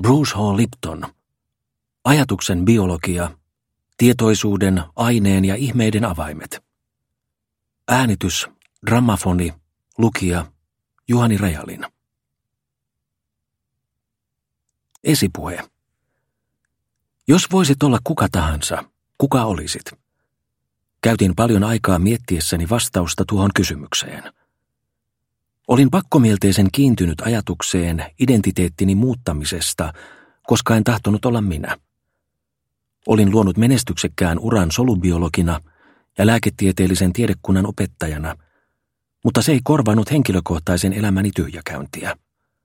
Bruce H. Lipton. Ajatuksen biologia. Tietoisuuden, aineen ja ihmeiden avaimet. Äänitys, Drammafoni, lukija, Juhani Rajalin. Esipuhe. Jos voisit olla kuka tahansa, kuka olisit? Käytin paljon aikaa miettiessäni vastausta tuohon kysymykseen. Olin pakkomielteisen kiintynyt ajatukseen identiteettini muuttamisesta, koska en tahtonut olla minä. Olin luonut menestyksekkään uran solubiologina ja lääketieteellisen tiedekunnan opettajana, mutta se ei korvannut henkilökohtaisen elämäni tyhjäkäyntiä.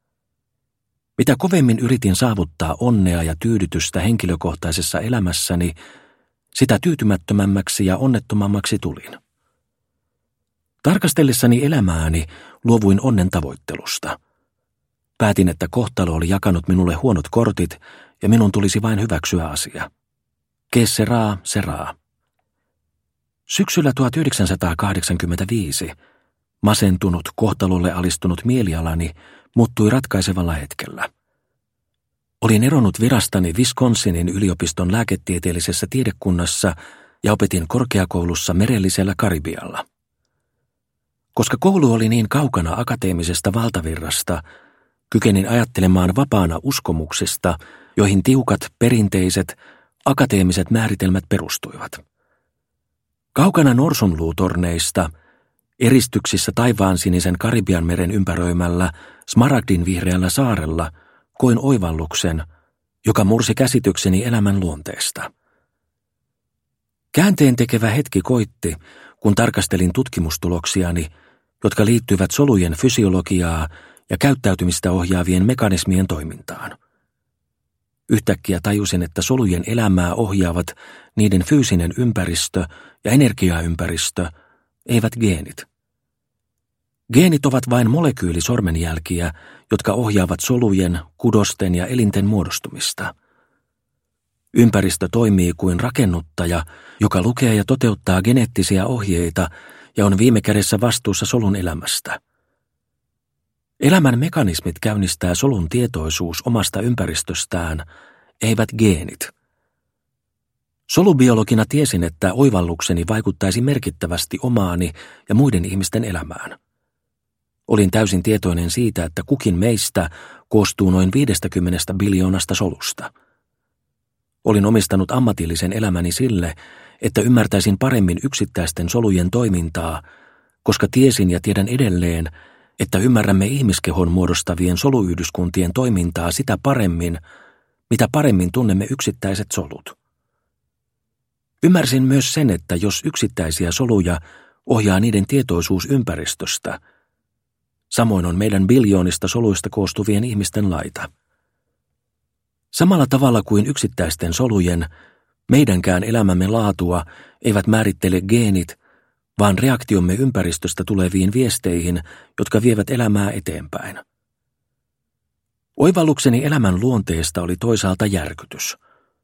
Mitä kovemmin yritin saavuttaa onnea ja tyydytystä henkilökohtaisessa elämässäni, sitä tyytymättömämmäksi ja onnettomammaksi tulin. Tarkastellessani elämääni luovuin onnen tavoittelusta. Päätin, että kohtalo oli jakanut minulle huonot kortit ja minun tulisi vain hyväksyä asia. Que sera, sera. Syksyllä 1985 masentunut, kohtalolle alistunut mielialani muuttui ratkaisevalla hetkellä. Olin eronnut virastani Wisconsinin yliopiston lääketieteellisessä tiedekunnassa ja opetin korkeakoulussa merellisellä Karibialla. Koska koulu oli niin kaukana akateemisesta valtavirrasta, kykenin ajattelemaan vapaana uskomuksista, joihin tiukat, perinteiset, akateemiset määritelmät perustuivat. Kaukana norsunluutorneista, eristyksissä taivaansinisen Karibianmeren ympäröimällä smaragdin vihreällä saarella koin oivalluksen, joka mursi käsitykseni elämän luonteesta. Käänteen tekevä hetki koitti, kun tarkastelin tutkimustuloksiani, jotka liittyvät solujen fysiologiaa ja käyttäytymistä ohjaavien mekanismien toimintaan. Yhtäkkiä tajusin, että solujen elämää ohjaavat niiden fyysinen ympäristö ja energiaympäristö, eivät geenit. Geenit ovat vain molekyylisormenjälkiä, jotka ohjaavat solujen, kudosten ja elinten muodostumista. Ympäristö toimii kuin rakennuttaja, joka lukee ja toteuttaa geneettisiä ohjeita ja on viime kädessä vastuussa solun elämästä. Elämän mekanismit käynnistää solun tietoisuus omasta ympäristöstään, eivät geenit. Solubiologina tiesin, että oivallukseni vaikuttaisi merkittävästi omaani ja muiden ihmisten elämään. Olin täysin tietoinen siitä, että kukin meistä koostuu noin 50 biljoonasta solusta. Olin omistanut ammatillisen elämäni sille, että ymmärtäisin paremmin yksittäisten solujen toimintaa, koska tiesin ja tiedän edelleen, että ymmärrämme ihmiskehon muodostavien soluyhdyskuntien toimintaa sitä paremmin, mitä paremmin tunnemme yksittäiset solut. Ymmärsin myös sen, että jos yksittäisiä soluja ohjaa niiden tietoisuus ympäristöstä, samoin on meidän biljoonista soluista koostuvien ihmisten laita. Samalla tavalla kuin yksittäisten solujen, meidänkään elämämme laatua eivät määrittele geenit, vaan reaktiomme ympäristöstä tuleviin viesteihin, jotka vievät elämää eteenpäin. Oivallukseni elämän luonteesta oli toisaalta järkytys.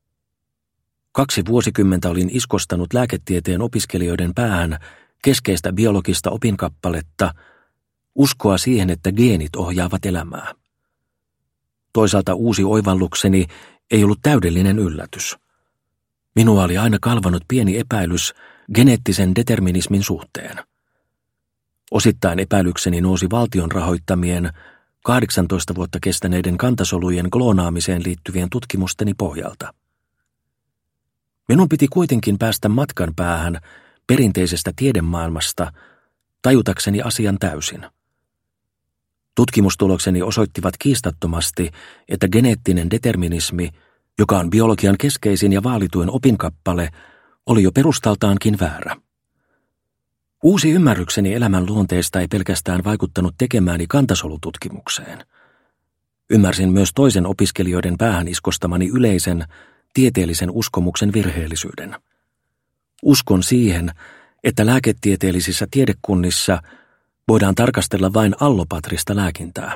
2 vuosikymmentä olin iskostanut lääketieteen opiskelijoiden päähän keskeistä biologista opinkappaletta, uskoa siihen, että geenit ohjaavat elämää. Toisaalta uusi oivallukseni ei ollut täydellinen yllätys. Minua oli aina kalvanut pieni epäilys geneettisen determinismin suhteen. Osittain epäilykseni nousi valtion rahoittamien 18 vuotta kestäneiden kantasolujen kloonaamiseen liittyvien tutkimusteni pohjalta. Minun piti kuitenkin päästä matkan päähän perinteisestä tiedemaailmasta tajutakseni asian täysin. Tutkimustulokseni osoittivat kiistattomasti, että geneettinen determinismi, joka on biologian keskeisin ja vaalituin opinkappale, oli jo perustaltaankin väärä. Uusi ymmärrykseni elämän luonteesta ei pelkästään vaikuttanut tekemääni kantasolututkimukseen. Ymmärsin myös toisen opiskelijoiden päähän iskostamani yleisen, tieteellisen uskomuksen virheellisyyden. Uskon siihen, että lääketieteellisissä tiedekunnissa voidaan tarkastella vain allopatrista lääkintää.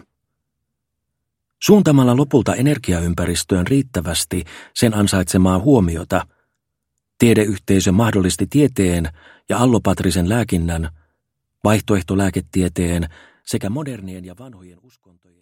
Suuntamalla lopulta energiaympäristöön riittävästi sen ansaitsemaa huomiota, tiedeyhteisö mahdollisti tieteen ja allopatrisen lääkinnän, vaihtoehtolääketieteen sekä modernien ja vanhojen uskontojen